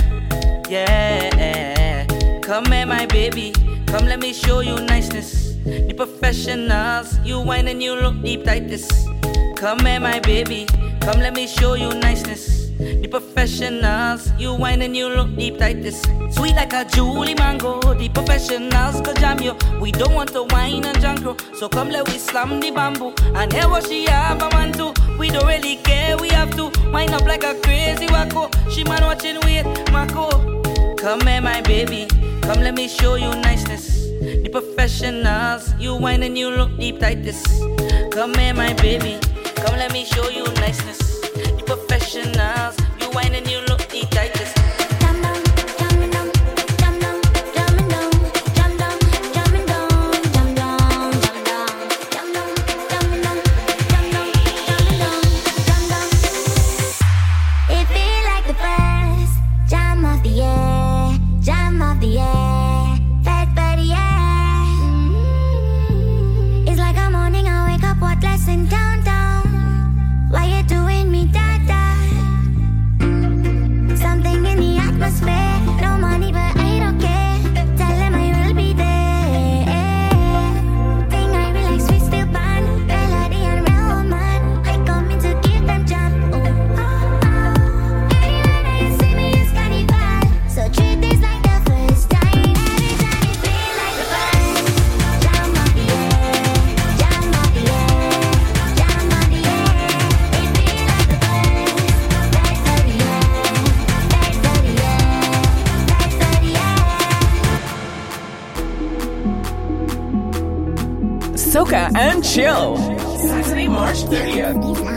yeah, come here, my baby. Come, let me show you niceness. The professionals, you whine and you look deep like this. Come here, my baby. Come, let me show you niceness. The professionals, you whine and you look deep like this. Sweet like a Julie mango. The professionals could jam you. We don't want to whine and jankro, so come let we slam the bamboo and hear what she have a man to. We don't really care, we have to wind up like a crazy wacko. She man watching wait, Mako. Come here, my baby. Come let me show you niceness. The professionals, you whine and you look deep like this. Come here, my baby. Come let me show you niceness. The professionals, you whine and you look deep like this. It feel like the first jam of the year, jam of the year, fat body, yeah. It's like a morning I wake up, what lesson downtown? Why you doing me that, that? Something in the atmosphere, no money but I don't care. Tell them I will be there. Thing I relax, we still burn. Melody and real woman, I come in to give them jam. So treat this like the first time. Every time it feel like the first jam of the year, jam of the year, jam of the year. It feel like the first, that's for the year, that's for the year, that's for the year. Soca and Chill. Saturday, March thirtieth.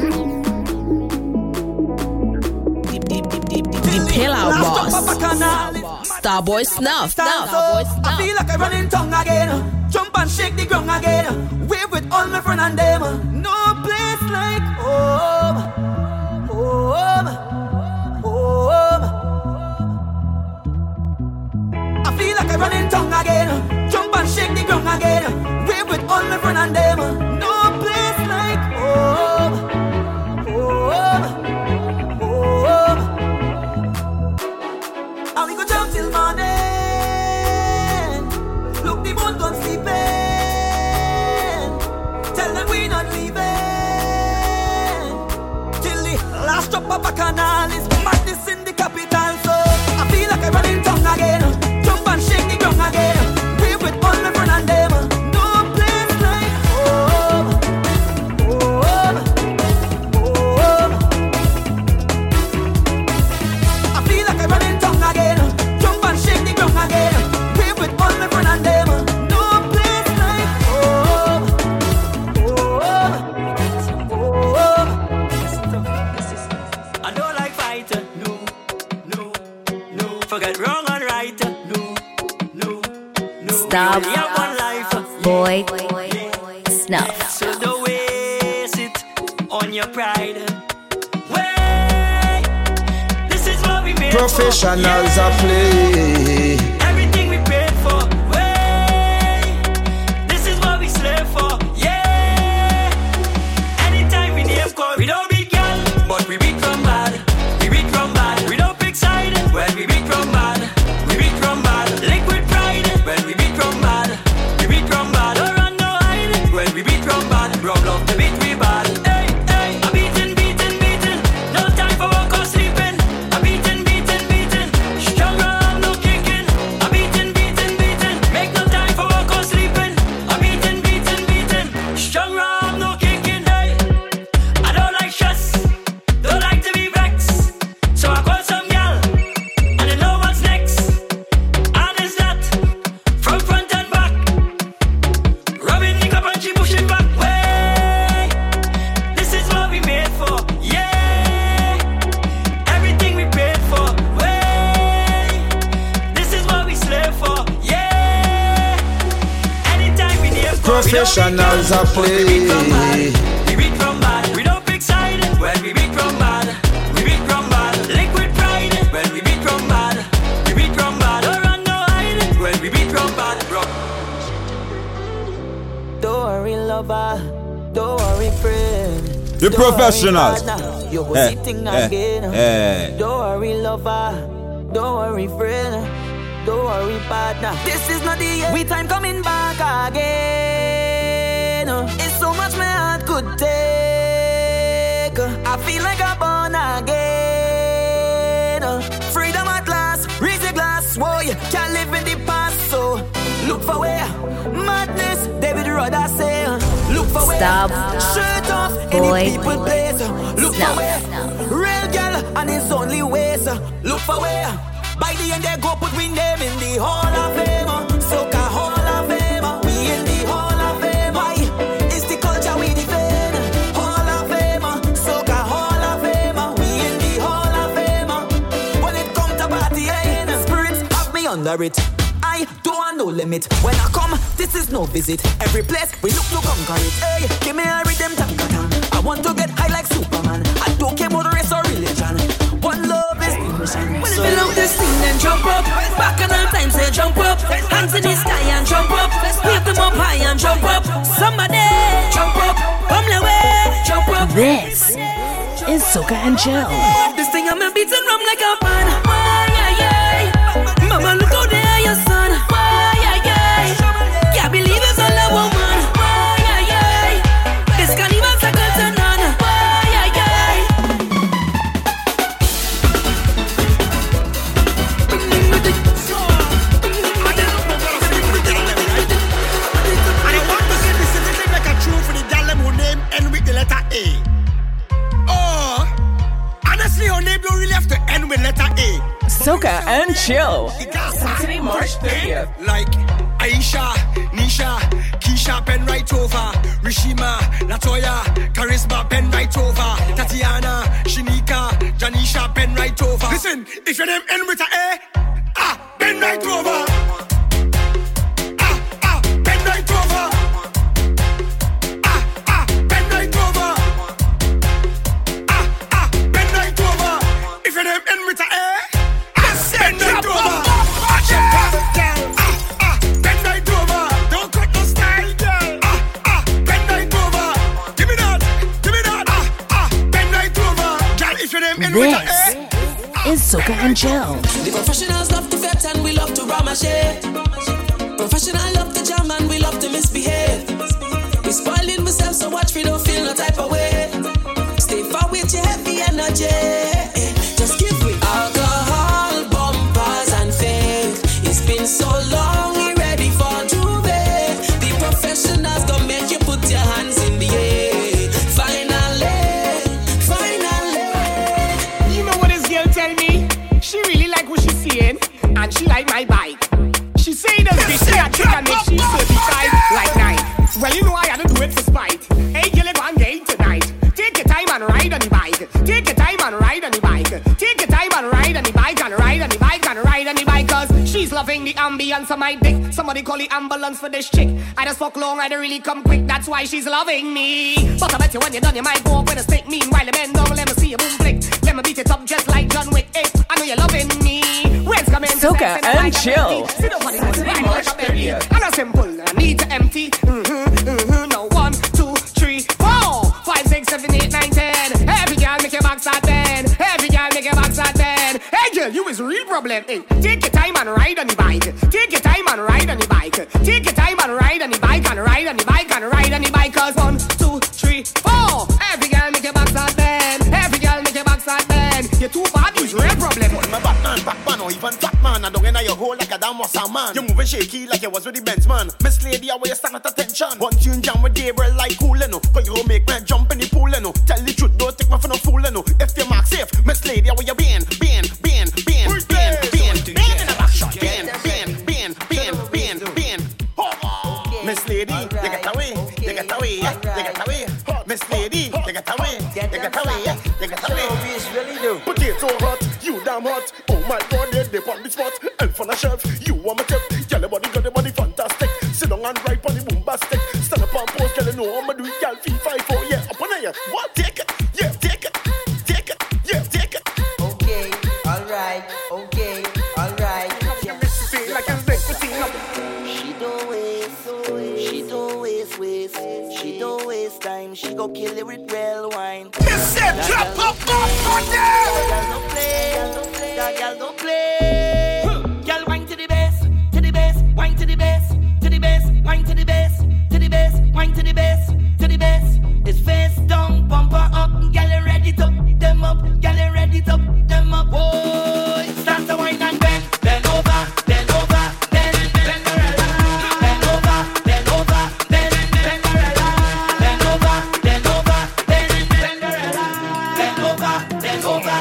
The Pillow Boss. Starboy Snuff. Stand so, I feel like I run in tongue again. Jump and shake the ground again. Wave with all my friends and them. No place like home. Home. Home. I feel like I run in tongue again. Jump and shake the ground again. Wave with all my friends and them. No place like home. Home. Home. And we go jump till morning. Look, the moon gone sleeping. Tell them we not leaving till the last drop of a canal is madness in the capital. So I feel like I run in tongue again. Jump and shake the ground again. Wave with all my friends and them. No place like home. Home. Home. I feel like I run in tongue again. Jump and shake the ground again. Wave with all my friends and them. No place like home. Home. Home. I don't like professionals are play. Everything we paid for, way. This is what we slave for, yeah. Anytime we name call, we don't beat girl, but we beat from bad. We beat from bad. We don't pick side when we beat from bad. We beat from bad. Liquid pride when we beat from bad. We beat from bad. Don't run no hide when we beat from bad. Bro, love to beat we bad. Hey, hey, I'm beating, beating, beating. No time for work or sleeping. I'm beating, beating, beating. Strong arm, no kicking. I'm beating, beating, beating. Make no time for work or sleeping. I'm beating, beating, beating. Strong arm, no kicking. Hey, I don't like stress. Don't like to be vexed. So I call some gal, and I know what's next. And it's that from front and back. Rubbing the cup and she push it back. Way, this is what we made for. Yeah, everything we paid for. Way, this is what we slave for. Yeah, anytime we need Professionals are play. we beat from bad. We don't pick side when we beat from bad. We beat from bad. Liquid pride when we beat from bad. We beat from bad. Don't run no hide when we beat from bad, bro. Don't worry, lover. Don't worry, friend. The Don't worry, professionals. partner. You go Eh, sitting eh, again. eh. Don't worry, lover. Don't worry, friend. Don't worry, partner. This is not the end. We time coming back again. It's so much my heart could take. I feel like I'm born again. Freedom at last. Raise your glass. Whoa, you can't live in the past. So look for where madness. David Rudder say. Look for where Stop. shirt off. Boy. Any people place. Look for Stop. where real girl and it's only ways. Look for where by the end they go put we name in the Hall of Fame. Soca Hall of Fame. We in the Hall of Fame. Why? It's the culture we defend. Hall of Fame. Soca Hall of Fame. We in the Hall of Fame. When it come to party, eh, spirits have me under it. I don't want no limit. When I come, this is no visit. Every place we look to conquer it. Hey, give me a rhythm, tam-ka-tam. I want to get high like Superman. I don't care about race or religion. One love is the mission. When you feel out this thing, then jump up. Back in our time, say jump up. Hands in the sky and jump up. Wave them up high and jump up. Somebody jump up. Come the way, jump up. This is Soca and Chill. This thing I'm a beating rum like a man. Why, yeah, yeah. Mama, look out there, your son. Why, yeah, yeah. Can't believe it's all a woman. Why, yeah, yeah. This can't even circle to none. Why, yeah, yeah. And I want to say this is like a true for the gal them who name end with the letter A. Oh, honestly, her name don't really have to end with letter A. Soca and Chill. Saturday, March thirtieth. Like Aisha, Nisha, Keisha, pen right over. Rishima, Latoya, Charisma, pen right over. Tatiana, Shinika, Janisha, pen right over. Listen, if your name end with a A, ah, pen right over. Ah, ah, pen right over. Ah, ah, pen right over. Ah, ah, pen right over. If your name end with a A, bend right over. Watch it, girl. Ah, ah, bend right over. Don't cut no style, girl. Ah, ah, bend right over. Give me that, give me that. Ah, ah, bend right over. Girl, if your name in with a This is Soca and Chill. The professionals love to vet and we love to ramashe. Professional love to jam and we love to misbehave. We spoiling ourselves so much we don't feel no type of way. Stay far with your heavy energy. Just give me alcohol, bumpers and fake. It's been so long, we ready for Juve. The professionals gonna make you put your hands in the air. Finally, finally. You know what this girl tell me? She really like what she's seeing, and she like my bike. She say this bitch, she a trick and make she so Somebody answer my dick. Somebody call the ambulance for this chick. I just fuck long, I don't really come quick. That's why she's loving me. But I bet you when you're done, you might go up with a stick. Meanwhile, the bend down, let me see you boom flick. Let me beat it up just like John Wick. Hey, I know you're loving me. When's coming? Soca and chill. See nobody wants to like a baby. I'm not simple. I need to empty. Mm-hmm, mm-hmm. Now one, two, three, four, five, six, seven, eight, nine, ten. Every girl make your back start bend. Every girl make your back start bend. Hey girl, you is real problem. Hey, take your time and ride on the bike. Take your time and ride on the bike. Take your time and ride on the bike and ride on the bike and ride on the bike. Cause one, two, three, four. Every girl make your back start bend. Every girl make your back start bend. Your two bodies real problem. My Batman, Batman, or even fat man. I don't in your hole like a damn was a man. You're moving shaky like you was with the Benz man. Miss Lady, I you stand at attention. One tune jam with Gabriel like cool, you know. Cause you make me jump in the pool, you know. Tell the truth, don't take me for no fool, you know. If you mark safe, Miss Lady, where you been? Been, been, been, been, been, been in a back shot. Been, been, been, been, been, been. Miss Lady, you get away, you get away, you get away. Miss Lady, you get away, you get away, you get away. Really do. Potato hot, you damn hot. Oh my God, they dip on the spot. Elf on a shelf, you want my tip. Girl, your body, girl, your body fantastic. Sit down and ride on the bombastic. Stand up and pose, girl, you know I'ma do it. Girl, feel five, four, yeah. Up on here, what? Take it, yeah, take it, take it, yeah, take it. Okay, alright, okay, alright. Like a big potato. She don't waste, she don't waste, waste. She don't waste time. She go kill it with real wine. This is drop up on there. Girl don't play, that girl don't play. Girl wine to the bass, to the bass, wine to the bass, to the bass, wine to the bass, to the bass, wine to the bass, to the bass. It's face down, bumper up, girl ready to them up, girl ready to them up. Boy, start to wine and bend, bend over, bend over, bend, bend around, bend over, bend over, bend, bend around, bend over, bend over, bend, bend around, bend over, bend over.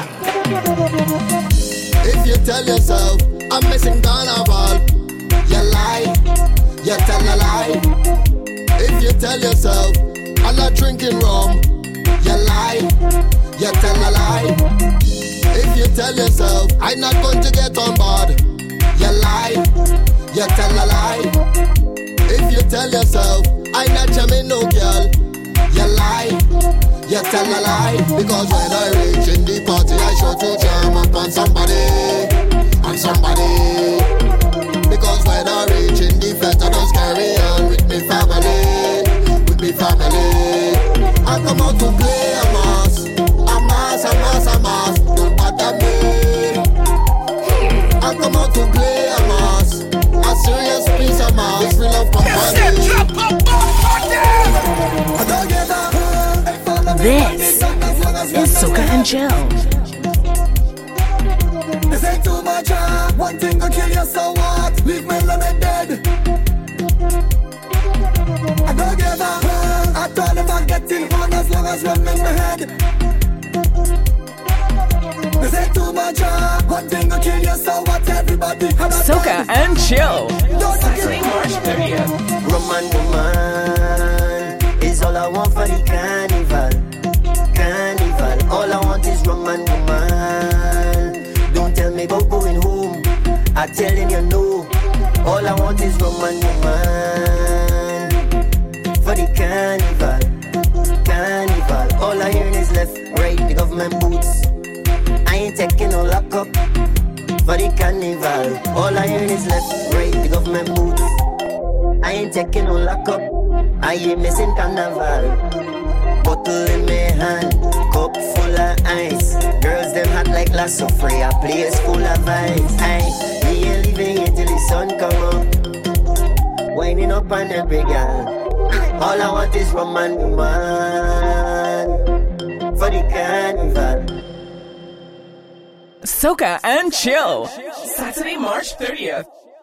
If you tell yourself I'm missing carnival, you lie, you tell a lie. If you tell yourself I'm not drinking rum, you lie, you tell a lie. If you tell yourself I'm not going to get on board, you lie, you tell a lie. If you tell yourself I'm not jamming no girl, you lie, you tell a lie. Because when I reach in the party, I sure to jam up on somebody, on somebody. Because when I reach in the flat, I just carry on with me family, with me family. I come out to play a mass, a mass, a mass, a mass. Don't bother me. I come out to play a mass, a serious piece of mass. We love company. This is Soca and Chill. This ain't too much, uh, one thing gon' kill you, so what? Leave me limit dead. I don't give a fuck. I thought if I get till one as long as one in my head. This ain't too much, uh, one thing gon' kill you, so what? Everybody have a Soca and Chill. Saturday, March thirtieth. Roman woman is all I want for the carnival. Carnival, all I want is Roman woman. Don't tell me about going home, I tell them you know. All I want is Roman woman for the carnival. Carnival, all I hear is left, right, the government boots. I ain't taking no lockup for the carnival. All I hear is left, right, the government boots. I ain't taking no lockup, I ain't missing carnival. Bottle in my hand, cup full of ice. Girls them hot like lasso free, a place full of ice. Aye, me ain't leaving here till the sun come up. Winding up on every girl. All I want is Roman woman for the carnival. Soca and Chill. Saturday, March thirtieth.